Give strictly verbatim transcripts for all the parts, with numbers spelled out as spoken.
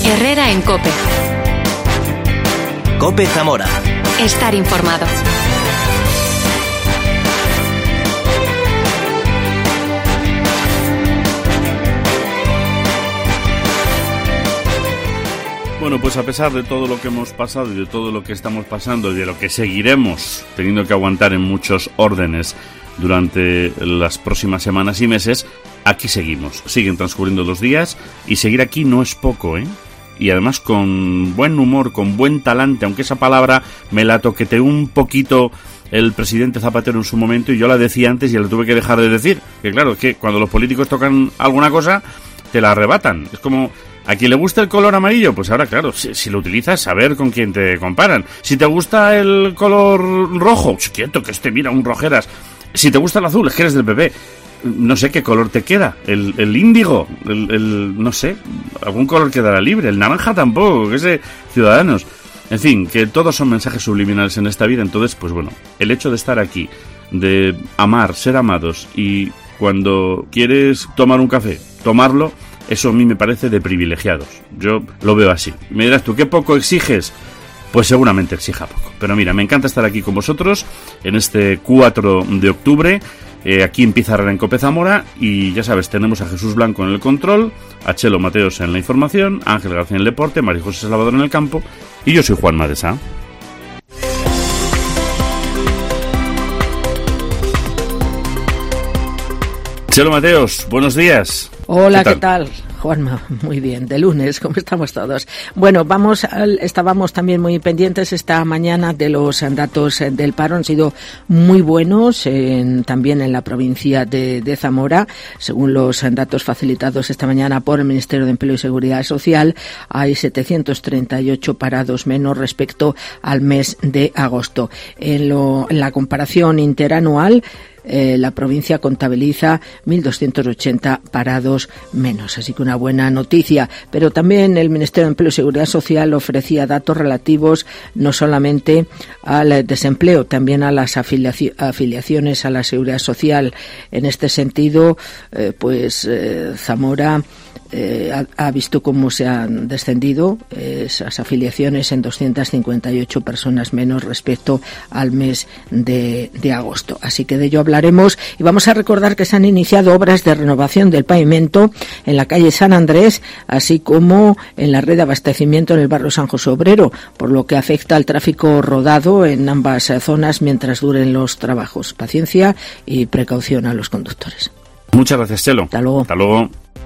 Herrera en COPE. COPE Zamora. Estar informado. Bueno, pues a pesar de todo lo que hemos pasado y de todo lo que estamos pasando y de lo que seguiremos teniendo que aguantar en muchos órdenes durante las próximas semanas y meses, aquí seguimos. Siguen transcurriendo los días y seguir aquí no es poco, ¿eh? Y además con buen humor, con buen talante, aunque esa palabra me la toqueteó un poquito el presidente Zapatero en su momento y yo la decía antes y la tuve que dejar de decir. Que claro, es que cuando los políticos tocan alguna cosa, te la arrebatan. Es como... ¿A quien le gusta el color amarillo? Pues ahora, claro, si, si lo utilizas, saber con quién te comparan. Si te gusta el color rojo, quieto, que este mira un rojeras. Si te gusta el azul, es que eres del P P. No sé qué color te queda. El, el índigo, el, el, no sé, algún color quedará libre. El naranja tampoco, que es de Ciudadanos. En fin, que todos son mensajes subliminales en esta vida. Entonces, pues bueno, el hecho de estar aquí, de amar, ser amados y cuando quieres tomar un café, tomarlo... Eso a mí me parece de privilegiados. Yo lo veo así. Me dirás tú, ¿qué poco exiges? Pues seguramente exija poco. Pero mira, me encanta estar aquí con vosotros en este cuatro de octubre. Eh, aquí empieza Herrera en COPE Zamora. Y ya sabes, tenemos a Jesús Blanco en el control, a Chelo Mateos en la información, a Ángel García en el deporte, María José Salvador en el campo. Y yo soy Juan Madesa. Chelo Mateos, buenos días. Hola, ¿qué tal? ¿Qué tal? Juanma, muy bien, de lunes, ¿cómo estamos todos? Bueno, vamos, al, estábamos también muy pendientes esta mañana de los datos del paro, han sido muy buenos en, también en la provincia de, de Zamora, según los datos facilitados esta mañana por el Ministerio de Empleo y Seguridad Social, hay setecientos treinta y ocho parados menos respecto al mes de agosto. En, lo, en la comparación interanual, Eh, la provincia contabiliza mil doscientos ochenta parados menos, así que una buena noticia. Pero también el Ministerio de Empleo y Seguridad Social ofrecía datos relativos no solamente al desempleo, también a las afiliaci- afiliaciones a la Seguridad Social. En este sentido, eh, pues eh, Zamora Eh, ha, ha visto cómo se han descendido eh, esas afiliaciones en doscientas cincuenta y ocho personas menos respecto al mes de, de agosto. Así que de ello hablaremos y vamos a recordar que se han iniciado obras de renovación del pavimento en la calle San Andrés, así como en la red de abastecimiento en el barrio San José Obrero, por lo que afecta al tráfico rodado en ambas zonas mientras duren los trabajos. Paciencia y precaución a los conductores. Muchas gracias, Chelo. Hasta luego. Hasta luego.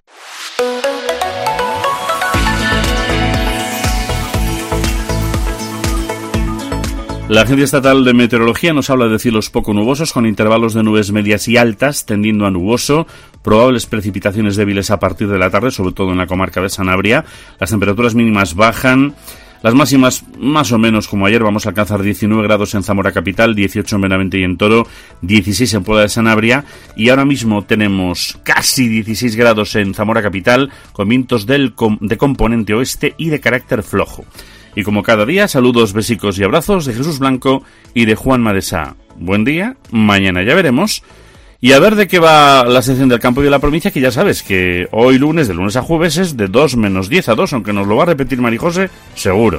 La Agencia Estatal de Meteorología nos habla de cielos poco nubosos con intervalos de nubes medias y altas tendiendo a nuboso, probables precipitaciones débiles a partir de la tarde, sobre todo en la comarca de Sanabria. Las temperaturas mínimas bajan, las máximas más o menos como ayer, vamos a alcanzar diecinueve grados en Zamora capital, dieciocho en Benavente y en Toro, dieciséis en Puebla de Sanabria y ahora mismo tenemos casi dieciséis grados en Zamora capital con vientos del com- de componente oeste y de carácter flojo. Y como cada día, saludos, besicos y abrazos de Jesús Blanco y de Juan Madesa. Buen día, mañana ya veremos. Y a ver de qué va la sección del campo y de la provincia, que ya sabes que hoy lunes, de lunes a jueves, es de dos menos diez a dos, aunque nos lo va a repetir María José, seguro.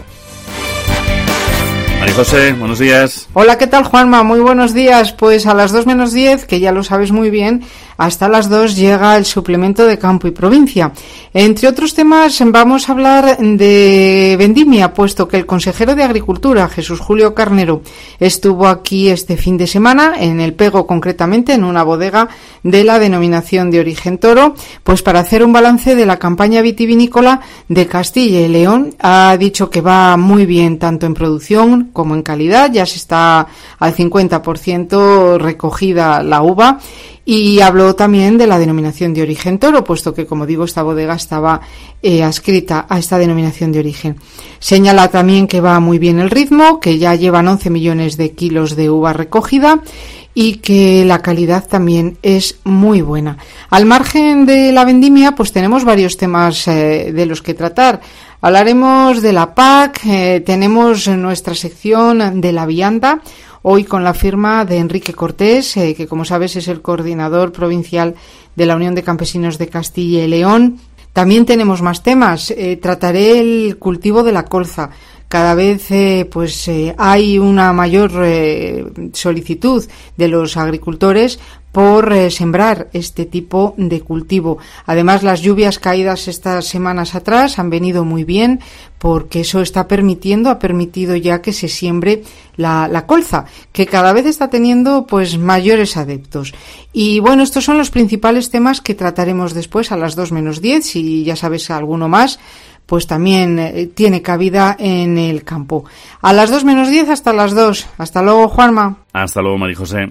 María José, buenos días. Hola, ¿qué tal, Juanma? Muy buenos días. Pues a las dos menos diez, que ya lo sabes muy bien, hasta las dos llega el suplemento de campo y provincia. Entre otros temas vamos a hablar de vendimia, puesto que el consejero de Agricultura, Jesús Julio Carnero, estuvo aquí este fin de semana, en El Pego concretamente, en una bodega de la denominación de origen Toro, pues para hacer un balance de la campaña vitivinícola de Castilla y León. Ha dicho que va muy bien tanto en producción como en calidad, ya se está al cincuenta por ciento recogida la uva. Y habló también de la denominación de origen Toro, puesto que, como digo, esta bodega estaba eh, adscrita a esta denominación de origen. Señala también que va muy bien el ritmo, que ya llevan once millones de kilos de uva recogida y que la calidad también es muy buena. Al margen de la vendimia, pues tenemos varios temas eh, de los que tratar. Hablaremos de la P A C, eh, tenemos nuestra sección de la vianda, hoy con la firma de Enrique Cortés, eh, que como sabes es el coordinador provincial de la Unión de Campesinos de Castilla y León. También tenemos más temas. Eh, trataré el cultivo de la colza. Cada vez eh, pues eh, hay una mayor eh, solicitud de los agricultores por eh, sembrar este tipo de cultivo. Además, las lluvias caídas estas semanas atrás han venido muy bien, porque eso está permitiendo, ha permitido ya que se siembre la, la colza, que cada vez está teniendo pues mayores adeptos. Y bueno, estos son los principales temas que trataremos después a las dos menos diez. Si ya sabes alguno más, pues también eh, tiene cabida en el campo. A las dos menos diez hasta las dos. Hasta luego, Juanma. Hasta luego, María José.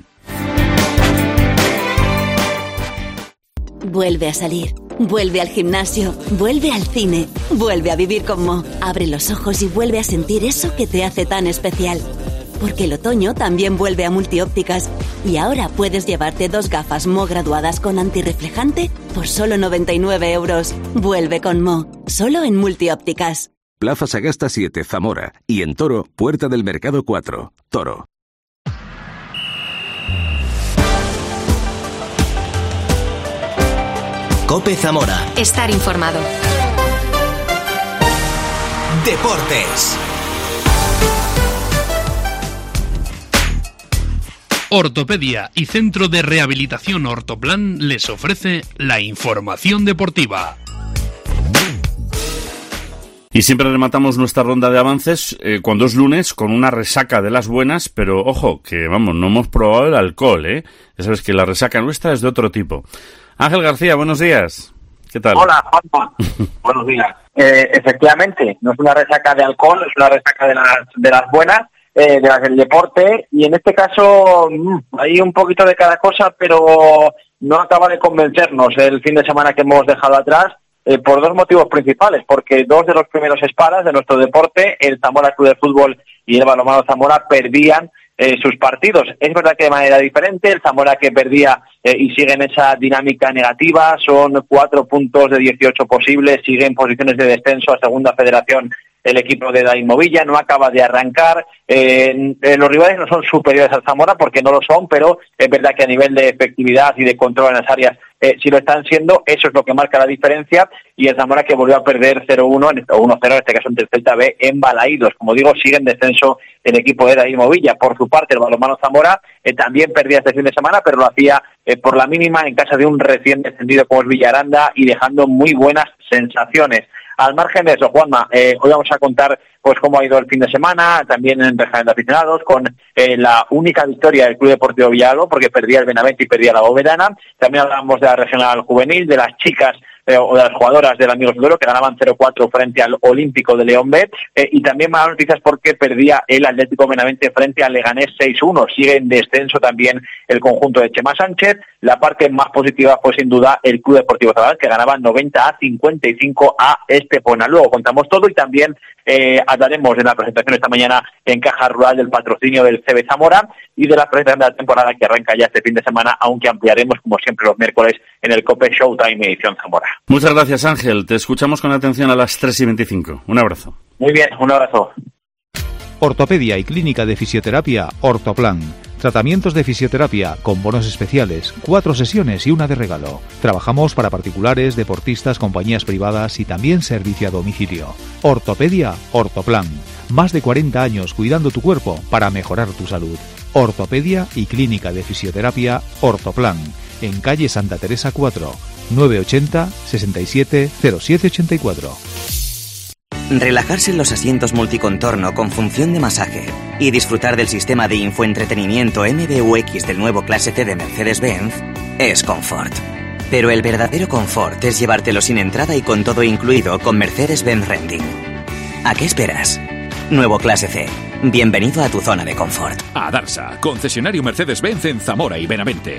Vuelve a salir, vuelve al gimnasio, vuelve al cine, vuelve a vivir con Mo. Abre los ojos y vuelve a sentir eso que te hace tan especial. Porque el otoño también vuelve a Multiópticas y ahora puedes llevarte dos gafas Mo graduadas con antirreflejante por solo noventa y nueve euros. Vuelve con Mo, solo en Multiópticas. Plaza Sagasta siete, Zamora, y en Toro, Puerta del Mercado cuatro, Toro. COPE Zamora. Estar informado. Deportes. Ortopedia y Centro de Rehabilitación Ortoplan les ofrece la información deportiva. Y siempre rematamos nuestra ronda de avances eh, cuando es lunes con una resaca de las buenas, pero ojo, que vamos, no hemos probado el alcohol, ¿eh? Ya sabes que la resaca nuestra es de otro tipo. Ángel García, buenos días. ¿Qué tal? Hola, Juanma. Buenos días. Eh, efectivamente, no es una resaca de alcohol, es una resaca de las, de las buenas, eh, de las del deporte, y en este caso mmm, hay un poquito de cada cosa, pero no acaba de convencernos el fin de semana que hemos dejado atrás, eh, por dos motivos principales, porque dos de los primeros espadas de nuestro deporte, el Zamora Club de Fútbol y el Balonmano Zamora, perdían Eh, sus partidos. Es verdad que de manera diferente, el Zamora que perdía eh, y sigue en esa dinámica negativa, son cuatro puntos de dieciocho posibles, sigue en posiciones de descenso a Segunda Federación el equipo de David Movilla, no acaba de arrancar, eh, eh, los rivales no son superiores al Zamora porque no lo son, pero es verdad que a nivel de efectividad y de control en las áreas eh, sí lo están siendo, eso es lo que marca la diferencia, y el Zamora que volvió a perder cero uno, o uno cero en este caso ante el Celta B, en Balaídos. Como digo, sigue en descenso el equipo de David Movilla. Por su parte, el Balonmano Zamora eh, también perdía este fin de semana, pero lo hacía eh, por la mínima en casa de un recién descendido como es Villaranda y dejando muy buenas sensaciones. Al margen de eso, Juanma, eh, hoy vamos a contar pues cómo ha ido el fin de semana, también en régimen de aficionados, con eh, la única victoria del Club Deportivo Villalba, porque perdía el Benavente y perdía la Bovedana. También hablamos de la regional juvenil, de las chicas eh, o de las jugadoras del Amigos del Oro, que ganaban cero cuatro frente al Olímpico de León B, eh, y también malas noticias porque perdía el Atlético Benavente frente al Leganés seis uno. Sigue en descenso también el conjunto de Chema Sánchez. La parte más positiva fue sin duda el Club Deportivo Zabal, que ganaba noventa a cincuenta y cinco a Estepona. Luego contamos todo y también eh, hablaremos de la presentación esta mañana en Caja Rural del patrocinio del C B Zamora y de la presentación de la temporada que arranca ya este fin de semana, aunque ampliaremos como siempre los miércoles en el COPE Showtime edición Zamora. Muchas gracias, Ángel. Te escuchamos con atención a las tres y veinticinco. Un abrazo. Muy bien, un abrazo. Ortopedia y Clínica de Fisioterapia Ortoplan. Tratamientos de fisioterapia con bonos especiales, cuatro sesiones y una de regalo. Trabajamos para particulares, deportistas, compañías privadas y también servicio a domicilio. Ortopedia Ortoplan. Más de cuarenta años cuidando tu cuerpo para mejorar tu salud. Ortopedia y Clínica de Fisioterapia Ortoplan. En calle Santa Teresa cuatro, nueve ochenta, sesenta y siete, cero siete ochenta y cuatro. Relajarse en los asientos multicontorno con función de masaje y disfrutar del sistema de infoentretenimiento M B U X del nuevo Clase C de Mercedes-Benz es confort. Pero el verdadero confort es llevártelo sin entrada y con todo incluido con Mercedes-Benz Renting. ¿A qué esperas? Nuevo Clase C. Bienvenido a tu zona de confort. A Darsa, concesionario Mercedes-Benz en Zamora y Benavente.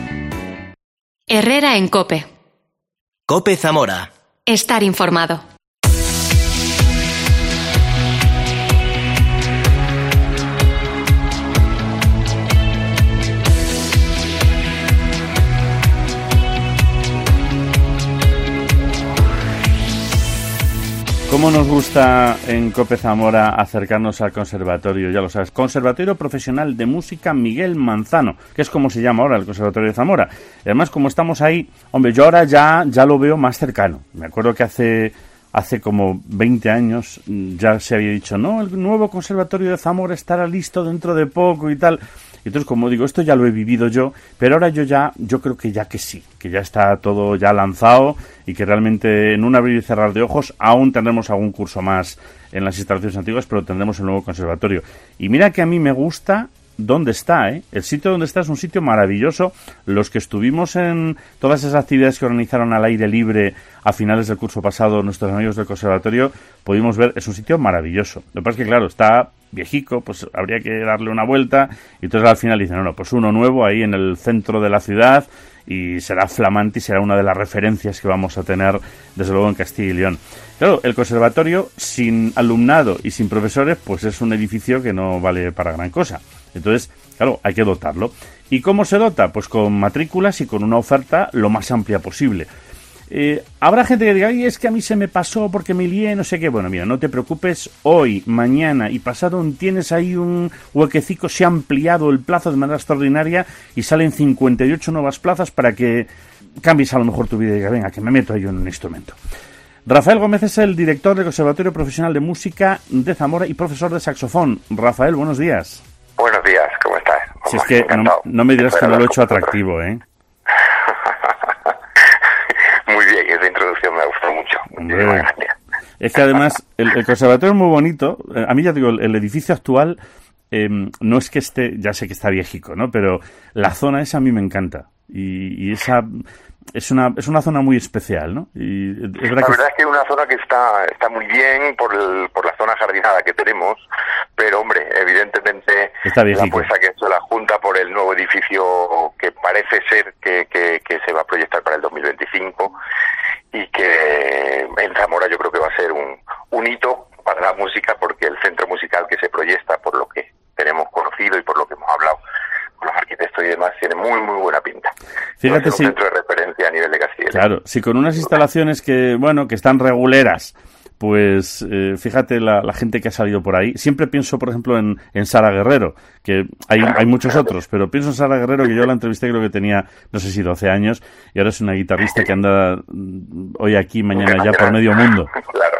Herrera en COPE. COPE Zamora. Estar informado. ¿Cómo nos gusta en Cope Zamora acercarnos al conservatorio? Ya lo sabes, Conservatorio Profesional de Música Miguel Manzano, que es como se llama ahora el Conservatorio de Zamora. Y además, como estamos ahí, hombre, yo ahora ya, ya lo veo más cercano. Me acuerdo que hace, hace como veinte años ya se había dicho, no, el nuevo Conservatorio de Zamora estará listo dentro de poco y tal. Entonces, como digo, esto ya lo he vivido yo, pero ahora yo ya, yo creo que ya que sí, que ya está todo ya lanzado y que realmente en un abrir y cerrar de ojos aún tendremos algún curso más en las instalaciones antiguas, pero tendremos el nuevo conservatorio. Y mira que a mí me gusta dónde está, ¿eh? El sitio donde está es un sitio maravilloso. Los que estuvimos en todas esas actividades que organizaron al aire libre a finales del curso pasado nuestros amigos del conservatorio, pudimos ver, es un sitio maravilloso. Lo que pasa es que, claro, está viejico, pues habría que darle una vuelta, y entonces al final dicen, no, no, pues uno nuevo ahí en el centro de la ciudad, y será flamante y será una de las referencias que vamos a tener, desde luego, en Castilla y León. Claro, el conservatorio, sin alumnado y sin profesores, pues es un edificio que no vale para gran cosa. Entonces, claro, hay que dotarlo. ¿Y cómo se dota? Pues con matrículas y con una oferta lo más amplia posible. Eh, habrá gente que diga, ay, es que a mí se me pasó porque me lié, no sé qué. Bueno, mira, no te preocupes, hoy, mañana y pasado tienes ahí un huequecico, se ha ampliado el plazo de manera extraordinaria y salen cincuenta y ocho nuevas plazas para que cambies a lo mejor tu vida y digas, venga, que me meto yo en un instrumento. Rafael Gómez es el director del Conservatorio Profesional de Música de Zamora y profesor de saxofón. Rafael, buenos días. Buenos días, ¿cómo estás? Si es que no, no me dirás que no lo he hecho atractivo, ¿eh? Muy bien, esa introducción me ha gustado mucho. Hombre, es que además el, el conservatorio es muy bonito. A mí ya digo, el, el edificio actual eh, no es que esté, ya sé que está viejico, ¿no? Pero la zona esa a mí me encanta. Y, y esa es una es una zona muy especial, ¿no? Y es verdad la que verdad es que es una zona que está está muy bien por el, por la zona jardinada que tenemos, pero hombre, evidentemente está la apuesta que ha hecho la Junta por el nuevo edificio que parece ser que, que, que se va a proyectar para el dos mil veinticinco y que en Zamora yo creo que va a ser un, un hito para la música, porque el centro musical que se proyecta, por lo que tenemos conocido y por lo que hemos hablado con los arquitectos y demás, tiene muy muy buena pinta. Fíjate, es un si, centro de referencia a nivel de Castilla. Claro, si con unas instalaciones que, bueno, que están reguleras, pues eh, fíjate la, la gente que ha salido por ahí. Siempre pienso, por ejemplo, en, en Sara Guerrero, que hay, claro, hay muchos claro. otros, pero pienso en Sara Guerrero, que yo la entrevisté, creo que tenía, no sé si doce años, y ahora es una guitarrista que anda hoy aquí, mañana ya por medio mundo. Claro.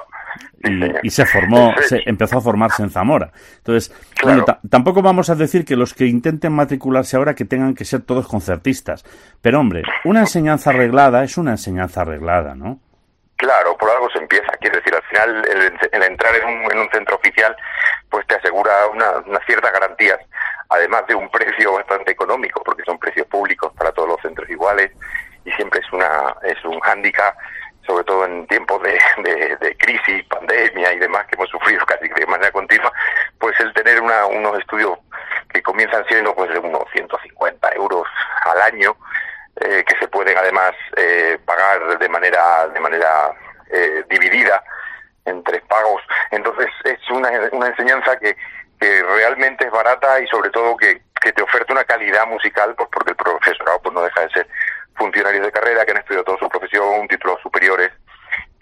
Y, y se formó, se empezó a formarse en Zamora. Entonces, claro. bueno, tampoco vamos a decir que los que intenten matricularse ahora que tengan que ser todos concertistas. Pero, hombre, una enseñanza arreglada es una enseñanza arreglada, ¿no? Claro, por algo se empieza. Quiero decir, al final, el, el entrar en un, en un centro oficial, pues te asegura una, unas ciertas garantías, además de un precio bastante económico, porque son precios públicos para todos los centros iguales, y siempre es una es un hándicap, sobre todo en tiempos de, de, de crisis, pandemia y demás que hemos sufrido casi de manera continua, pues el tener una, unos estudios que comienzan siendo pues de unos ciento cincuenta euros al año, eh, que se pueden además eh, pagar de manera de manera eh, dividida en tres pagos. Entonces es una, una enseñanza que, que realmente es barata y sobre todo que, que te oferta una calidad musical, pues porque el profesorado pues no deja de ser funcionarios de carrera que han estudiado toda su profesión, títulos superiores y,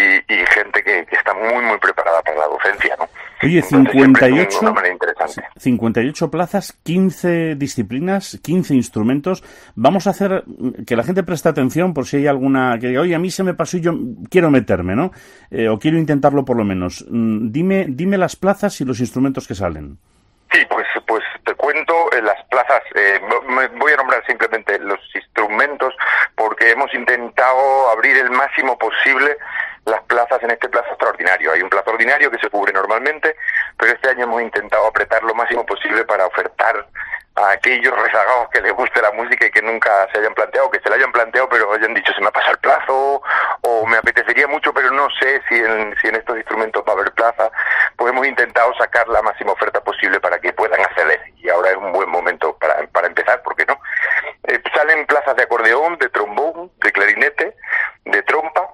y gente que, que está muy muy preparada para la docencia, ¿no? Oye, cincuenta y ocho, una manera interesante. cincuenta y ocho plazas, quince disciplinas, quince instrumentos. Vamos a hacer que la gente preste atención por si hay alguna que diga, oye, a mí se me pasó y yo quiero meterme, ¿no? Eh, o quiero intentarlo por lo menos. Dime, dime las plazas y los instrumentos que salen. Sí, pues pues te cuento eh, las plazas. Eh, me voy a nombrar simplemente los instrumentos porque hemos intentado abrir el máximo posible las plazas en este plazo extraordinario. Hay un plazo ordinario que se cubre normalmente, pero este año hemos intentado apretar lo máximo posible para ofertar a aquellos rezagados que les guste la música y que nunca se hayan planteado, que se la hayan planteado pero hayan dicho se me ha pasado el plazo o me apetecería mucho pero no sé si en, si en estos instrumentos va a haber plaza. Pues hemos intentado sacar la máxima oferta posible para que puedan acceder y ahora es un buen momento para, para empezar, ¿por qué no? Eh, salen plazas de acordeón, de trombón, de clarinete, de trompa,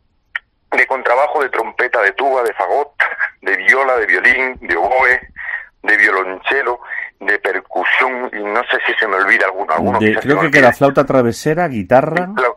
de contrabajo, de trompeta, de tuba, de fagot, de viola, de violín, de oboe, de violonchelo, de percusión y no sé si se me olvida alguno. alguno de, creo que, que la flauta travesera, guitarra... Flau-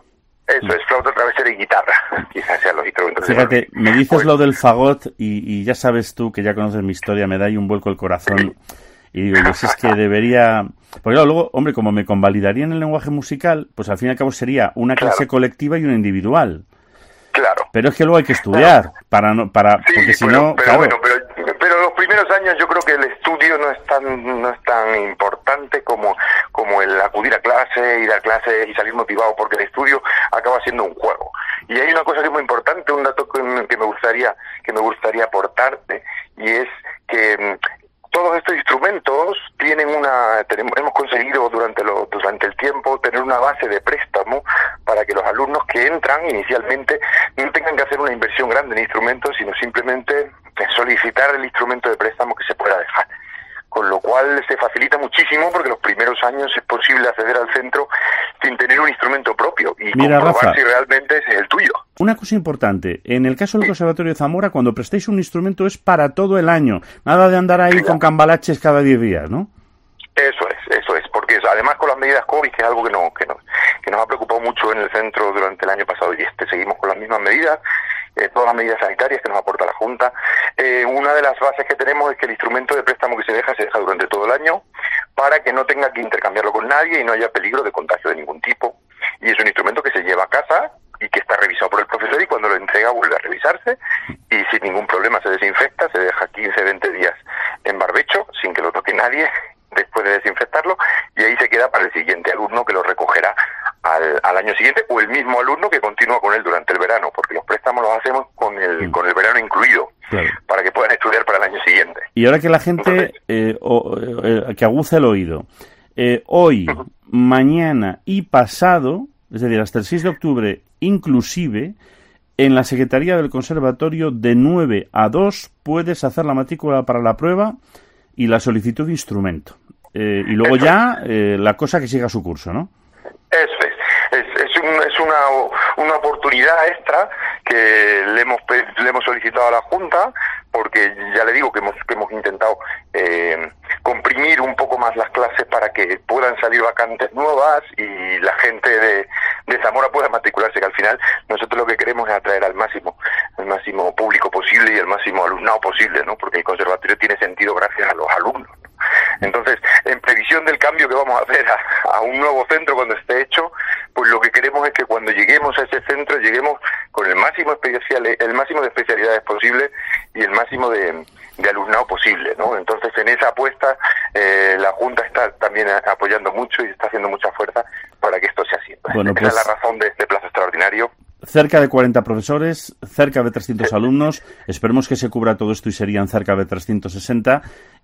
Eso es, flauta travesera y guitarra, quizás sean los instrumentos. Fíjate, me dices pues, lo del fagot y, y ya sabes tú, que ya conoces mi historia, me da ahí un vuelco el corazón. Y digo, pues es que debería... Porque claro, luego, hombre, como me convalidaría en el lenguaje musical, pues al fin y al cabo sería una clase claro. colectiva y una individual. Claro. Pero es que luego hay que estudiar, claro. para no, para, sí, porque si pero, no... Pero claro. bueno, pero, pero los primeros años yo creo que el estudio no es tan, no es tan importante como, como el acudir a clase, ir a clase y salir motivado, porque el estudio acaba siendo un juego. Y hay una cosa que es muy importante, un dato que, que me gustaría, que me gustaría aportarte, y es que todos estos instrumentos tienen una, tenemos, hemos conseguido durante, lo, durante el tiempo tener una base de préstamo para que los alumnos que entran inicialmente no tengan que hacer una inversión grande en instrumentos, sino simplemente solicitar el instrumento de préstamo que se pueda dejar. Con lo cual se facilita muchísimo porque los primeros años es posible acceder al centro sin tener un instrumento propio y Mira, comprobar Rafa, si realmente es el tuyo. Una cosa importante, en el caso del Conservatorio de Zamora, cuando prestéis un instrumento es para todo el año, nada de andar ahí con cambalaches cada diez días, ¿no? Eso es, eso es, porque además con las medidas COVID, que es algo que, no, que, nos, que nos ha preocupado mucho en el centro durante el año pasado y este, seguimos con las mismas medidas, eh, todas las medidas sanitarias que nos aporta la Junta. Eh, una de las bases que tenemos es que el instrumento de préstamo que se deja, se deja durante todo el año, para que no tenga que intercambiarlo con nadie y no haya peligro de contagio de ningún tipo. Y es un instrumento que se lleva a casa y que está revisado por el profesor, y cuando lo entrega vuelve a revisarse y sin ningún problema se desinfecta, se deja quince a veinte días en barbecho sin que lo toque nadie después de desinfectarlo, y ahí se queda para el siguiente alumno que lo recogerá al, al año siguiente, o el mismo alumno que continúa con él durante el verano, porque los préstamos los hacemos con el, con el verano incluido, claro, para que puedan estudiar para el año siguiente. Y ahora que la gente Entonces, eh, o, eh, que aguce el oído, eh, hoy, uh-huh. mañana y pasado, es decir, hasta el seis de octubre inclusive, en la Secretaría del Conservatorio de nueve a dos puedes hacer la matrícula para la prueba y la solicitud de instrumento. Eh, y luego Eso ya eh, la cosa que siga su curso, ¿no? Eso es. Es, es, un, es una, una oportunidad extra que le hemos le hemos solicitado a la Junta, porque ya le digo que hemos que hemos intentado eh, comprimir un poco más las clases para que puedan salir vacantes nuevas y la gente de, de Zamora pueda matricularse, que al final nosotros lo que queremos es atraer al máximo al máximo público posible y al máximo alumnado posible, ¿no? Porque el conservatorio tiene sentido gracias a los alumnos, ¿no? Entonces, en previsión del cambio que vamos a hacer a, a un nuevo centro cuando esté hecho, pues lo que queremos es que cuando lleguemos a ese centro lleguemos con el máximo especial, el máximo de especialidades posible y el máximo de, de alumnado posible, ¿no? Entonces, en esa apuesta eh, la Junta está también apoyando mucho y está haciendo mucha fuerza para que esto sea así. Bueno, Esa pues, es la razón de este plazo extraordinario. Cerca de cuarenta profesores, cerca de trescientos alumnos. Esperemos que se cubra todo esto y serían cerca de trescientos sesenta.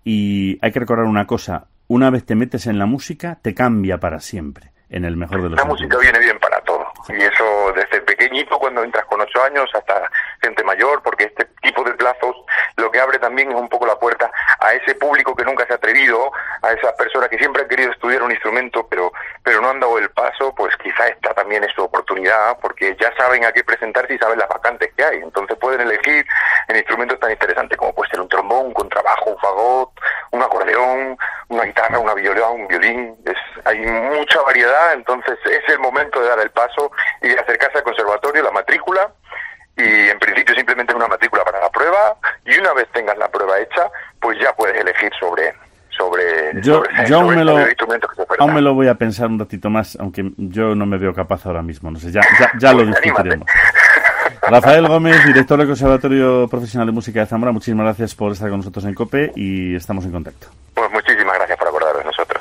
Y hay que recordar una cosa, una vez te metes en la música, te cambia para siempre, en el mejor de los La música viene bien para todo. Y eso desde pequeñito, cuando entras con ocho años, hasta gente mayor, porque este tipo de plazos lo que abre también es un poco la puerta a ese público que nunca se ha atrevido, a esas personas que siempre han querido estudiar un instrumento, pero pero no han dado el paso, pues quizá esta también es su oportunidad, porque ya saben a qué presentarse y saben las vacantes que hay. Entonces pueden elegir en instrumentos tan interesantes como puede ser un trombón, un contrabajo, un fagot, un acordeón, una guitarra, una viola, un violín. Es, hay mucha variedad, entonces es el momento de dar el paso y de acercarse al conservatorio, la matrícula, y en principio simplemente una matrícula para la prueba, y una vez tengas la prueba hecha, pues ya puedes elegir sobre sobre, yo, sobre, yo sobre aún, me lo, instrumentos que se ofertan. aún me lo voy a pensar un ratito más, aunque yo no me veo capaz ahora mismo, no sé, ya, ya, ya lo discutiremos. Rafael Gómez, director del Conservatorio Profesional de Música de Zamora, muchísimas gracias por estar con nosotros en COPE y estamos en contacto. Pues muchísimas gracias por acordaros de nosotros.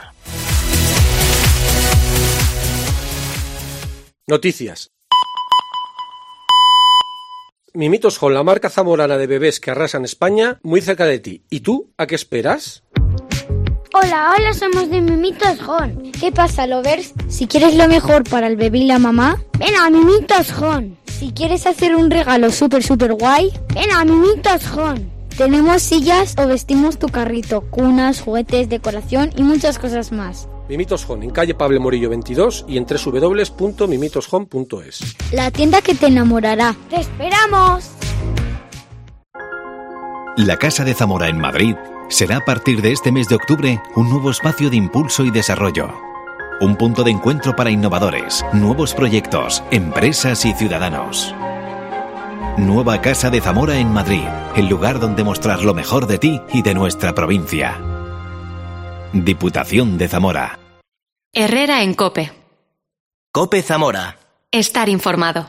Noticias. Mimitos Hall, la marca zamorana de bebés que arrasa en España, muy cerca de ti. ¿Y tú, a qué esperas? Hola, hola, somos de Mimitos Hall. ¿Qué pasa, lovers? Si quieres lo mejor para el bebé y la mamá, ven a Mimitos Hall. Si quieres hacer un regalo súper, súper guay, ven a Mimitos Hall. Tenemos sillas o vestimos tu carrito, cunas, juguetes, decoración y muchas cosas más. Mimitos Home, en calle Pablo Morillo veintidós y en doble u doble u doble u punto mimitos home punto es. La tienda que te enamorará. ¡Te esperamos! La Casa de Zamora en Madrid será a partir de este mes de octubre un nuevo espacio de impulso y desarrollo. un punto de encuentro para innovadores, nuevos proyectos, empresas y ciudadanos. Nueva Casa de Zamora en Madrid, el lugar donde mostrar lo mejor de ti y de nuestra provincia. Diputación de Zamora. Herrera en COPE. COPE Zamora. Estar informado.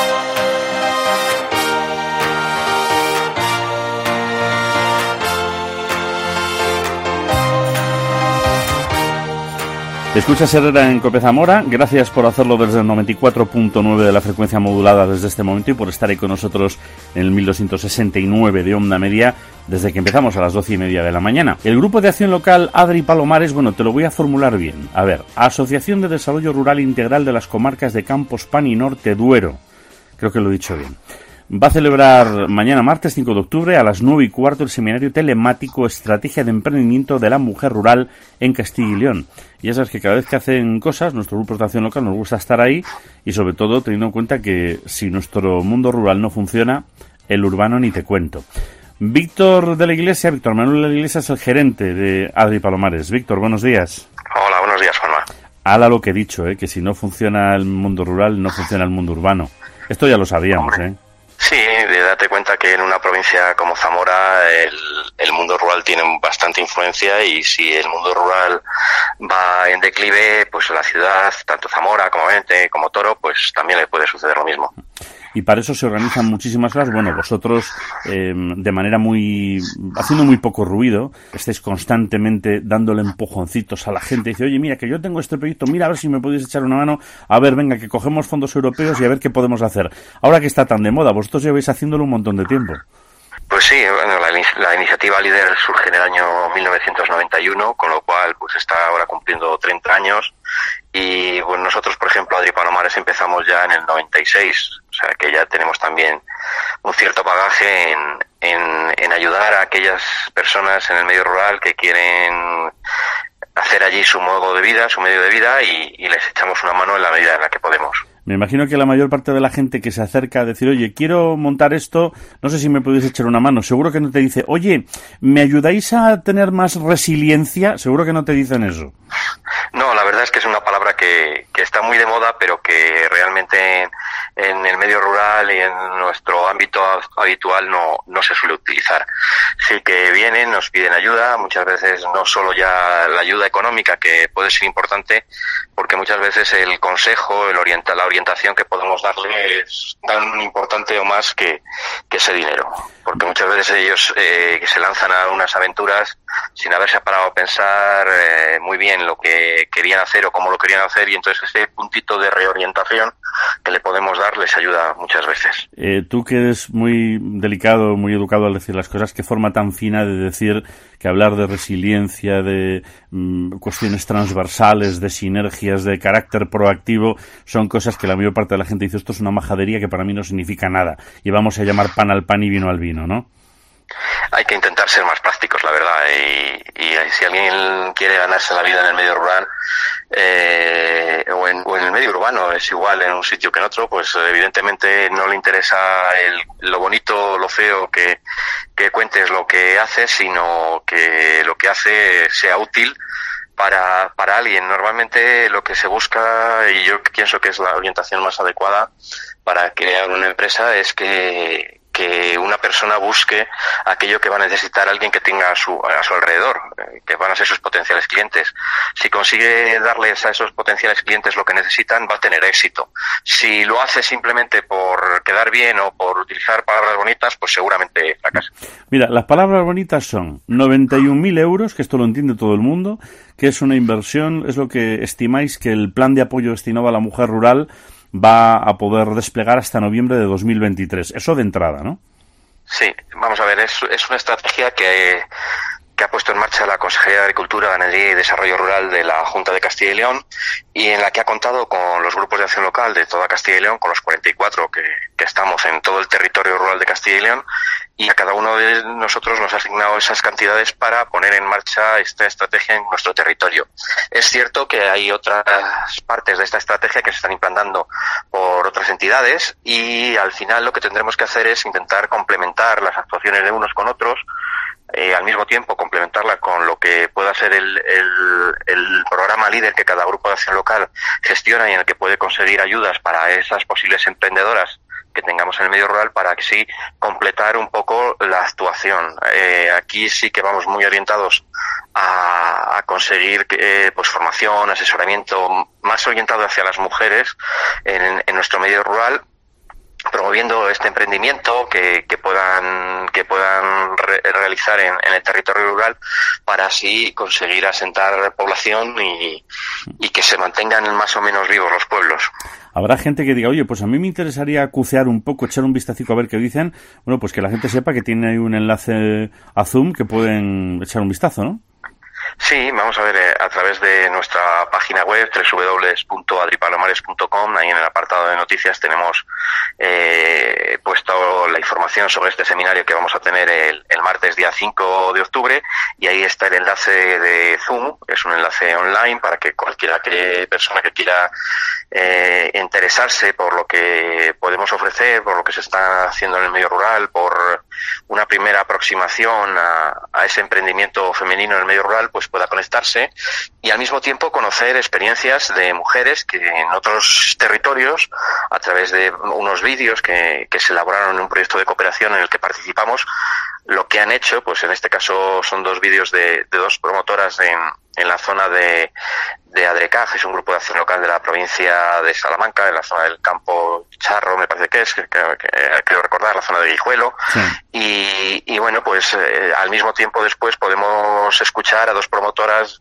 Escuchas Herrera en COPE Zamora, gracias por hacerlo desde el noventa y cuatro punto nueve de la frecuencia modulada desde este momento y por estar ahí con nosotros en el mil doscientos sesenta y nueve de Onda Media desde que empezamos a las doce y media de la mañana. El Grupo de Acción Local Adri Palomares, bueno, te lo voy a formular bien. A ver, Asociación de Desarrollo Rural Integral de las Comarcas de Campos Pan y Norte Duero, creo que lo he dicho bien. Va a celebrar mañana martes cinco de octubre a las nueve y cuarto el seminario telemático Estrategia de Emprendimiento de la Mujer Rural en Castilla y León. Y ya sabes que cada vez que hacen cosas, nuestro grupo de acción local nos gusta estar ahí y sobre todo teniendo en cuenta que si nuestro mundo rural no funciona, el urbano ni te cuento. Víctor de la Iglesia, Víctor Manuel de la Iglesia es el gerente de Adri Palomares. Víctor, buenos días. Hola, buenos días, Juanma. Hala lo que he dicho, ¿eh? Que si no funciona el mundo rural, no funciona el mundo urbano. Esto ya lo sabíamos, Hombre. ¿eh? Sí, date cuenta que en una provincia como Zamora el, el mundo rural tiene bastante influencia y si el mundo rural va en declive, pues la ciudad, tanto Zamora como Vente, como Toro, pues también le puede suceder lo mismo. Y para eso se organizan muchísimas cosas. Bueno, vosotros, eh, de manera muy... haciendo muy poco ruido, estáis constantemente dándole empujoncitos a la gente. Dice, oye, mira, que yo tengo este proyecto, mira, a ver si me podéis echar una mano. A ver, venga, que cogemos fondos europeos y a ver qué podemos hacer. Ahora que está tan de moda, vosotros lleváis haciéndolo un montón de tiempo. Pues sí, bueno, la, la iniciativa líder surge en el año mil novecientos noventa y uno, con lo cual pues está ahora cumpliendo treinta años. Y bueno, nosotros, por ejemplo, Adri Palomares empezamos ya en el noventa y seis, o sea que ya tenemos también un cierto bagaje en, en, en ayudar a aquellas personas en el medio rural que quieren hacer allí su modo de vida, su medio de vida y, y les echamos una mano en la medida en la que podemos. Me imagino que la mayor parte de la gente que se acerca a decir, oye, quiero montar esto, no sé si me podéis echar una mano. Seguro que no te dice, oye, ¿me ayudáis a tener más resiliencia? Seguro que no te dicen eso. No, la verdad es que es una palabra que, que está muy de moda, pero que realmente en, en el medio rural y en nuestro ámbito habitual no, no se suele utilizar. Sí que vienen, nos piden ayuda, muchas veces no solo ya la ayuda económica, que puede ser importante, porque muchas veces el consejo, el orienta, la orientación que podemos darle es tan importante o más que, que ese dinero. Porque muchas veces ellos eh, se lanzan a unas aventuras sin haberse parado a pensar eh, muy bien lo que querían hacer o cómo lo querían hacer, y entonces ese puntito de reorientación que le podemos dar les ayuda muchas veces. Eh, tú que eres muy delicado, muy educado al decir las cosas, qué forma tan fina de decir que hablar de resiliencia, de mmm, cuestiones transversales, de sinergias, de carácter proactivo, son cosas que la mayor parte de la gente dice, esto es una majadería que para mí no significa nada, y vamos a llamar pan al pan y vino al vino, ¿no? Hay que intentar ser más prácticos, la verdad, y, y si alguien quiere ganarse la vida en el medio rural eh, o, en, o en el medio urbano, es igual en un sitio que en otro, pues evidentemente no le interesa el, lo bonito, lo feo que, que cuentes lo que haces, sino que lo que hace sea útil para, para alguien. Normalmente lo que se busca, y yo pienso que es la orientación más adecuada para crear una empresa, es que que una persona busque aquello que va a necesitar alguien que tenga a su, a su alrededor, que van a ser sus potenciales clientes. Si consigue darles a esos potenciales clientes lo que necesitan, va a tener éxito. Si lo hace simplemente por quedar bien o por utilizar palabras bonitas, pues seguramente fracasa. Mira, las palabras bonitas son noventa y un mil euros, que esto lo entiende todo el mundo, que es una inversión, es lo que estimáis que el plan de apoyo destinado a la mujer rural va a poder desplegar hasta noviembre de dos mil veintitrés. Eso de entrada, ¿no? Sí, vamos a ver, es, es una estrategia que, que ha puesto en marcha la Consejería de Agricultura, Ganadería y Desarrollo Rural de la Junta de Castilla y León, y en la que ha contado con los grupos de acción local de toda Castilla y León, con los cuarenta y cuatro que, que estamos en todo el territorio rural de Castilla y León, y a cada uno de nosotros nos ha asignado esas cantidades para poner en marcha esta estrategia en nuestro territorio. Es cierto que hay otras partes de esta estrategia que se están implantando por otras entidades, y al final lo que tendremos que hacer es intentar complementar las actuaciones de unos con otros eh, al mismo tiempo complementarla con lo que pueda ser el, el, el programa líder que cada grupo de acción local gestiona y en el que puede conseguir ayudas para esas posibles emprendedoras que tengamos en el medio rural, para que sí completar un poco la actuación. Eh, aquí sí que vamos muy orientados a, a conseguir eh, pues formación, asesoramiento más orientado hacia las mujeres en, en nuestro medio rural, promoviendo este emprendimiento que, que puedan que puedan re realizar en, en el territorio rural, para así conseguir asentar población y, y que se mantengan más o menos vivos los pueblos. Habrá gente que diga, oye, pues a mí me interesaría cucear un poco, echar un vistacico a ver qué dicen. Bueno, pues que la gente sepa que tiene ahí un enlace a Zoom que pueden echar un vistazo, ¿no? Sí, vamos a ver, eh, a través de nuestra página web doble u doble u doble u punto adripalomares punto com, ahí en el apartado de noticias tenemos eh, puesto la información sobre este seminario que vamos a tener el, el martes día cinco de octubre, y ahí está el enlace de Zoom, es un enlace online para que cualquiera que persona que quiera eh, interesarse por lo que podemos ofrecer, por lo que se está haciendo en el medio rural, por una primera aproximación a, a ese emprendimiento femenino en el medio rural, pues pueda conectarse y al mismo tiempo conocer experiencias de mujeres que en otros territorios, a través de unos vídeos que, que se elaboraron en un proyecto de cooperación en el que participamos, lo que han hecho, pues en este caso son dos vídeos de, de dos promotoras en, en la zona de, de Adrecaj, es un grupo de acción local de la provincia de Salamanca, en la zona del Campo Charro, me parece que es, que, que, que creo recordar, la zona de Guijuelo. Sí. Y, y bueno, pues eh, al mismo tiempo después podemos escuchar a dos promotoras,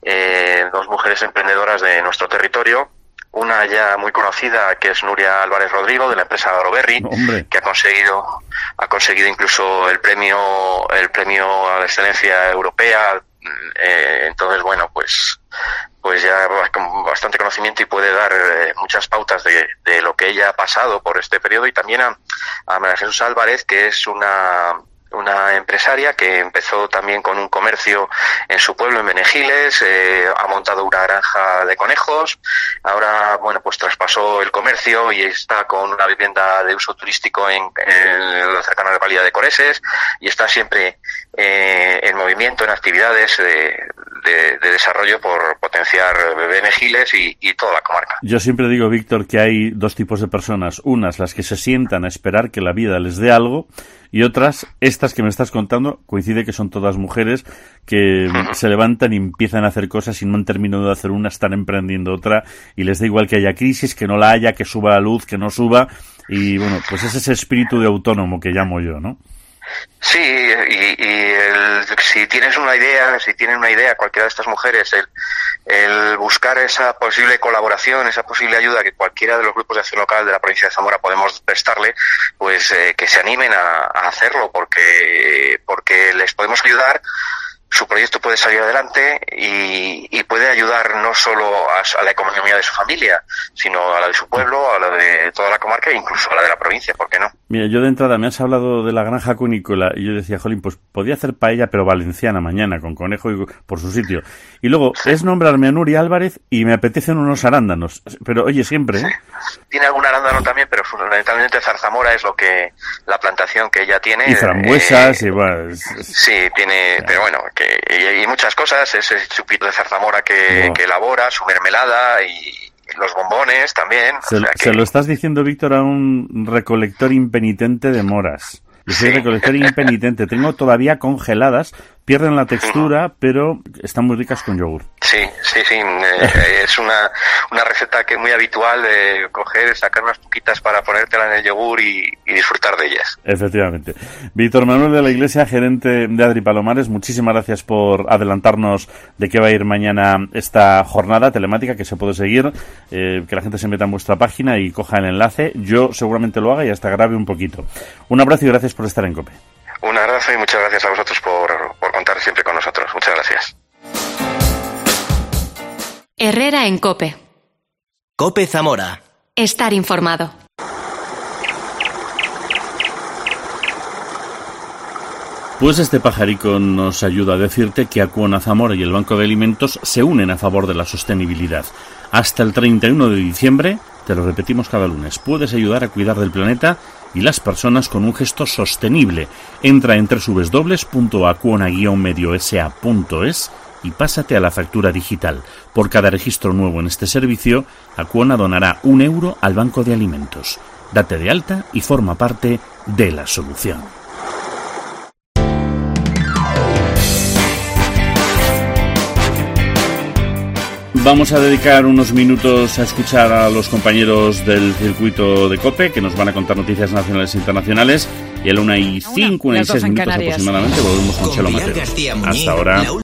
eh, dos mujeres emprendedoras de nuestro territorio. Una ya muy conocida, que es Nuria Álvarez Rodrigo, de la empresa Agroberry, ¡hombre!, que ha conseguido ha conseguido incluso el premio el premio a la excelencia europea. Eh, entonces, bueno, pues pues ya con bastante conocimiento y puede dar eh, muchas pautas de, de lo que ella ha pasado por este periodo. Y también a, a María Jesús Álvarez, que es una una empresaria que empezó también con un comercio en su pueblo, en Benegiles, eh, ha montado una granja de conejos, ahora, bueno, pues traspasó el comercio y está con una vivienda de uso turístico en, en la cercana localidad de Coreses, y está siempre eh, en movimiento, en actividades de, de, de desarrollo por potenciar Benegiles y, y toda la comarca. Yo siempre digo, Víctor, que hay dos tipos de personas, unas las que se sientan a esperar que la vida les dé algo, y otras, estas que me estás contando, coincide que son todas mujeres que uh-huh. se levantan y empiezan a hacer cosas y no han terminado de hacer una, están emprendiendo otra, y les da igual que haya crisis, que no la haya, que suba la luz, que no suba, y bueno, pues es ese espíritu de autónomo que llamo yo, ¿no? Sí, y, y el, si tienes una idea, si tienen una idea cualquiera de estas mujeres, el, el buscar esa posible colaboración, esa posible ayuda que cualquiera de los grupos de acción local de la provincia de Zamora podemos prestarle, pues eh, que se animen a, a hacerlo, porque porque les podemos ayudar. Su proyecto puede salir adelante y, y puede ayudar no solo a, a la economía de su familia, sino a la de su pueblo, a la de toda la comarca e incluso a la de la provincia, ¿por qué no? Mira, yo de entrada me has hablado de la granja cunícola y yo decía, jolín, pues podía hacer paella pero valenciana mañana, con conejo y por su sitio. Y luego sí. es nombrarme a Nuria Álvarez y me apetecen unos arándanos, pero oye, siempre, ¿eh? Sí. Tiene algún arándano también, pero fundamentalmente zarzamora es lo que, la plantación que ella tiene. Y frambuesas eh, y bueno. Es, es... Sí, tiene, pero bueno, que y, y muchas cosas, ese chupito de zarzamora que, oh. que elabora, su mermelada y los bombones también. Se, o sea que... se lo estás diciendo, Víctor, a un recolector impenitente de moras. Yo soy sí. recolector impenitente. Tengo todavía congeladas, pierden la textura, pero están muy ricas con yogur. Sí, sí, sí. Eh, es una, una receta que es muy habitual de coger, sacar unas poquitas para ponértela en el yogur y, y disfrutar de ellas. Efectivamente. Víctor Manuel de la Iglesia, gerente de Adripalomares, muchísimas gracias por adelantarnos de qué va a ir mañana esta jornada telemática que se puede seguir, eh, que la gente se meta en vuestra página y coja el enlace. Yo seguramente lo haga y hasta grabe un poquito. Un abrazo y gracias por estar en COPE. Un abrazo y muchas gracias a vosotros por, por contar siempre con nosotros. Muchas gracias. Herrera en COPE. COPE Zamora. Estar informado. Pues este pajarico nos ayuda a decirte que Acuona Zamora y el Banco de Alimentos se unen a favor de la sostenibilidad. Hasta el treinta y uno de diciembre, te lo repetimos cada lunes, puedes ayudar a cuidar del planeta y las personas con un gesto sostenible. Entra en doble u doble u doble u punto acuona guion medio s a punto es y pásate a la factura digital. Por cada registro nuevo en este servicio, Acuona donará un euro al Banco de Alimentos. Date de alta y forma parte de la solución. Vamos a dedicar unos minutos a escuchar a los compañeros del circuito de COPE, que nos van a contar noticias nacionales e internacionales. Y a la una y cinco, una y seis minutos aproximadamente volvemos con Chelo Mateo. Hasta ahora.